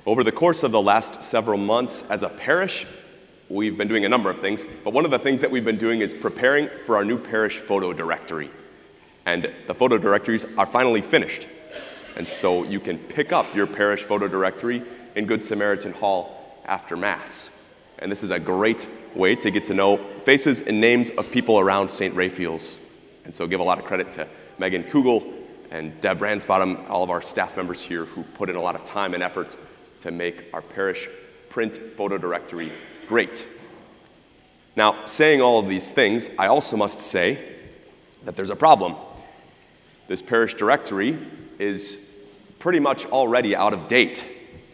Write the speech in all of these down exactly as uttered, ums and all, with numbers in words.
Over the course of the last several months as a parish, we've been doing a number of things, but one of the things that we've been doing is preparing for our new parish photo directory. And the photo directories are finally finished. And so you can pick up your parish photo directory in Good Samaritan Hall after Mass. And this is a great way to get to know faces and names of people around Saint Raphael's. And so give a lot of credit to Megan Kugel and Deb Ransbottom, all of our staff members here who put in a lot of time and effort to make our parish print photo directory great. Now, saying all of these things, I also must say that there's a problem. This parish directory is pretty much already out of date.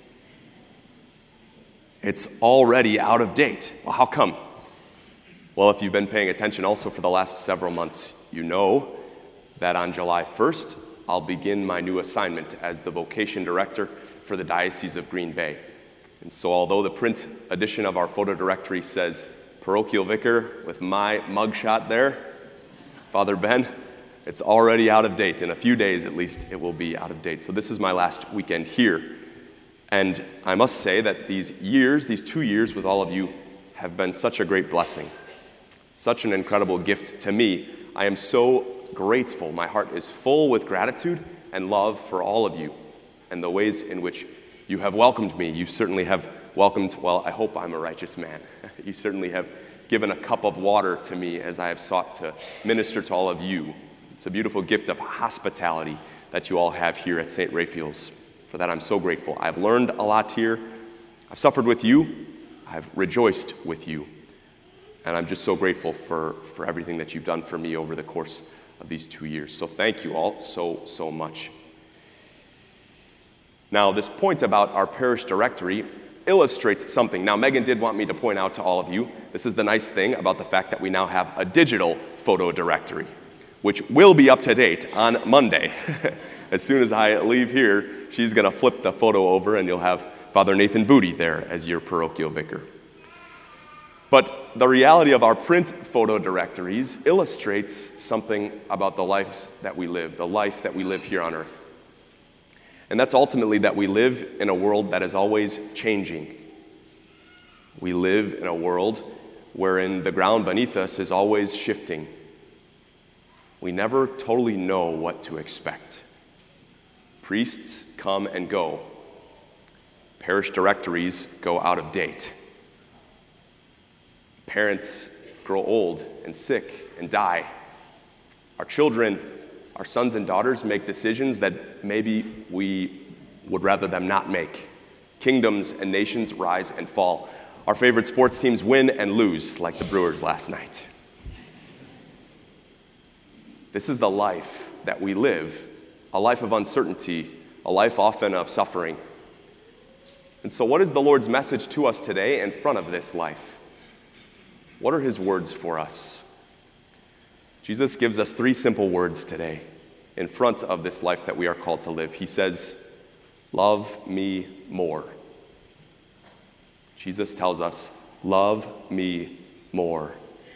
It's already out of date. Well, how come? Well, if you've been paying attention also for the last several months, you know that on July first, I'll begin my new assignment as the vocation director for the Diocese of Green Bay. And so although the print edition of our photo directory says parochial vicar with my mugshot there, Father Ben, it's already out of date. In a few days, at least, it will be out of date. So this is my last weekend here. And I must say that these years, these two years with all of you, have been such a great blessing, such an incredible gift to me. I am so grateful. My heart is full with gratitude and love for all of you and the ways in which you have welcomed me. You certainly have welcomed, well, I hope I'm a righteous man. You certainly have given a cup of water to me as I have sought to minister to all of you. It's a beautiful gift of hospitality that you all have here at Saint Raphael's. For that, I'm so grateful. I've learned a lot here. I've suffered with you. I've rejoiced with you. And I'm just so grateful for, for everything that you've done for me over the course of these two years. So thank you all so, so much. Now, this point about our parish directory illustrates something. Now, Megan did want me to point out to all of you, this is the nice thing about the fact that we now have a digital photo directory, which will be up to date on Monday. As soon as I leave here, she's going to flip the photo over and you'll have Father Nathan Booty there as your parochial vicar. But the reality of our print photo directories illustrates something about the lives that we live, the life that we live here on earth. And that's ultimately that we live in a world that is always changing. We live in a world wherein the ground beneath us is always shifting. We never totally know what to expect. Priests come and go. Parish directories go out of date. Parents grow old and sick and die. Our children, our sons and daughters make decisions that maybe we would rather them not make. Kingdoms and nations rise and fall. Our favorite sports teams win and lose, like the Brewers last night. This is the life that we live, a life of uncertainty, a life often of suffering. And so what is the Lord's message to us today in front of this life? What are his words for us? Jesus gives us three simple words today in front of this life that we are called to live. He says, love me more. Jesus tells us, love me more.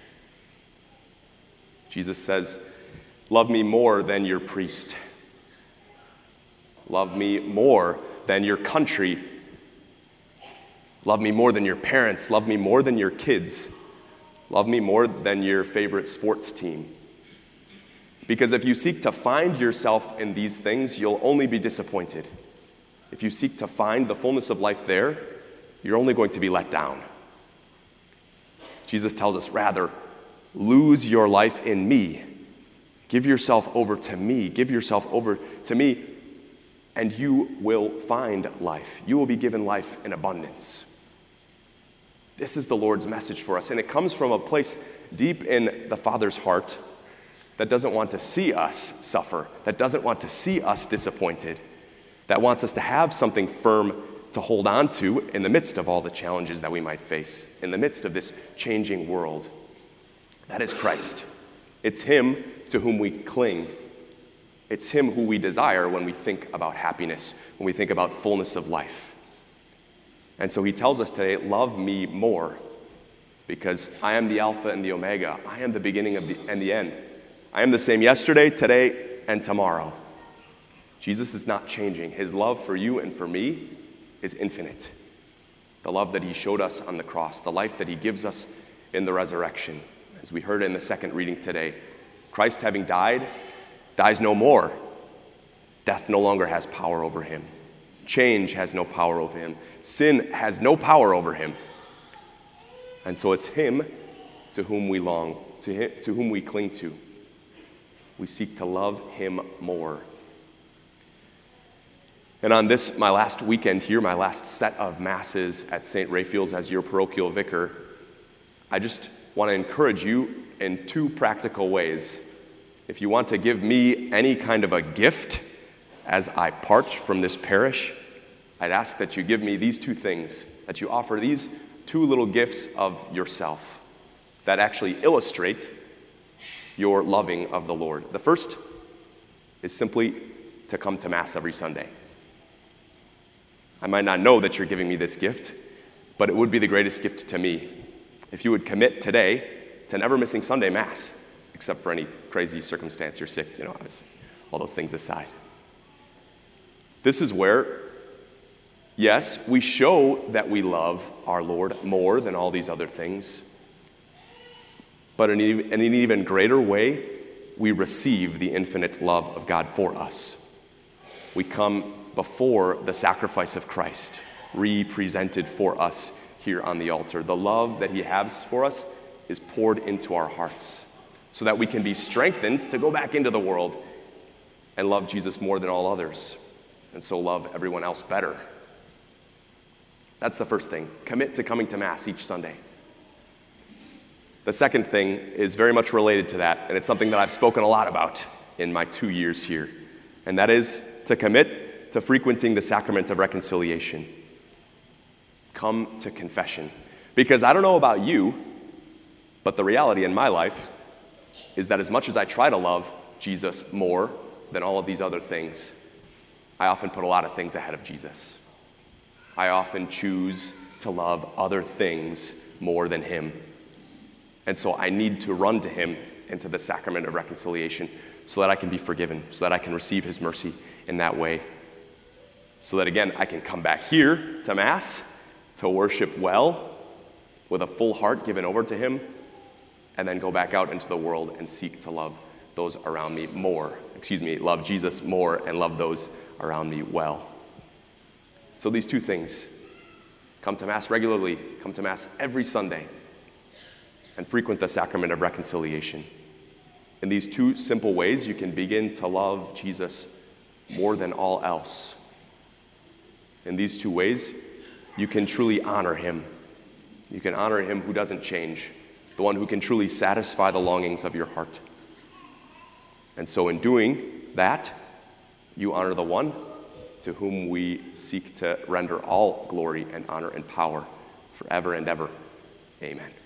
Jesus says, love me more than your priest. Love me more than your country. Love me more than your parents. Love me more than your kids. Love me more than your favorite sports team. Because if you seek to find yourself in these things, you'll only be disappointed. If you seek to find the fullness of life there, you're only going to be let down. Jesus tells us, rather, lose your life in me. Give yourself over to me. Give yourself over to me, and you will find life. You will be given life in abundance. This is the Lord's message for us, and it comes from a place deep in the Father's heart that doesn't want to see us suffer, that doesn't want to see us disappointed, that wants us to have something firm to hold on to in the midst of all the challenges that we might face, in the midst of this changing world. That is Christ. It's him to whom we cling. It's him who we desire when we think about happiness, when we think about fullness of life. And so he tells us today, love me more, because I am the Alpha and the Omega. I am the beginning of the, and the end. I am the same yesterday, today, and tomorrow. Jesus is not changing. His love for you and for me is infinite. The love that he showed us on the cross, the life that he gives us in the resurrection. As we heard in the second reading today, Christ, having died, dies no more. Death no longer has power over him. Change has no power over him. Sin has no power over him. And so it's him to whom we long, to, him, to whom we cling to. We seek to love him more. And on this, my last weekend here, my last set of masses at Saint Raphael's as your parochial vicar, I just want to encourage you in two practical ways. If you want to give me any kind of a gift as I part from this parish, I'd ask that you give me these two things, that you offer these two little gifts of yourself that actually illustrate your loving of the Lord. The first is simply to come to Mass every Sunday. I might not know that you're giving me this gift, but it would be the greatest gift to me if you would commit today to never missing Sunday Mass, except for any crazy circumstance, you're sick, you know, all those things aside. This is where, yes, we show that we love our Lord more than all these other things, but in an even greater way, we receive the infinite love of God for us. We come before the sacrifice of Christ, represented for us here on the altar. The love that he has for us is poured into our hearts so that we can be strengthened to go back into the world and love Jesus more than all others, and so love everyone else better. That's the first thing. Commit to coming to Mass each Sunday. The second thing is very much related to that, and it's something that I've spoken a lot about in my two years here, and that is to commit to frequenting the sacrament of reconciliation. Come to confession. Because I don't know about you, but the reality in my life is that as much as I try to love Jesus more than all of these other things, I often put a lot of things ahead of Jesus. I often choose to love other things more than him. And so I need to run to him and to the sacrament of reconciliation so that I can be forgiven, so that I can receive his mercy in that way. So that, again, I can come back here to Mass, to worship well, with a full heart given over to him, and then go back out into the world and seek to love those around me more. Excuse me, love Jesus more and love those around me well. So these two things, come to Mass regularly, come to Mass every Sunday, and frequent the sacrament of reconciliation. In these two simple ways, you can begin to love Jesus more than all else. In these two ways, you can truly honor him. You can honor him who doesn't change, the one who can truly satisfy the longings of your heart. And so in doing that, you honor the one to whom we seek to render all glory and honor and power forever and ever. Amen.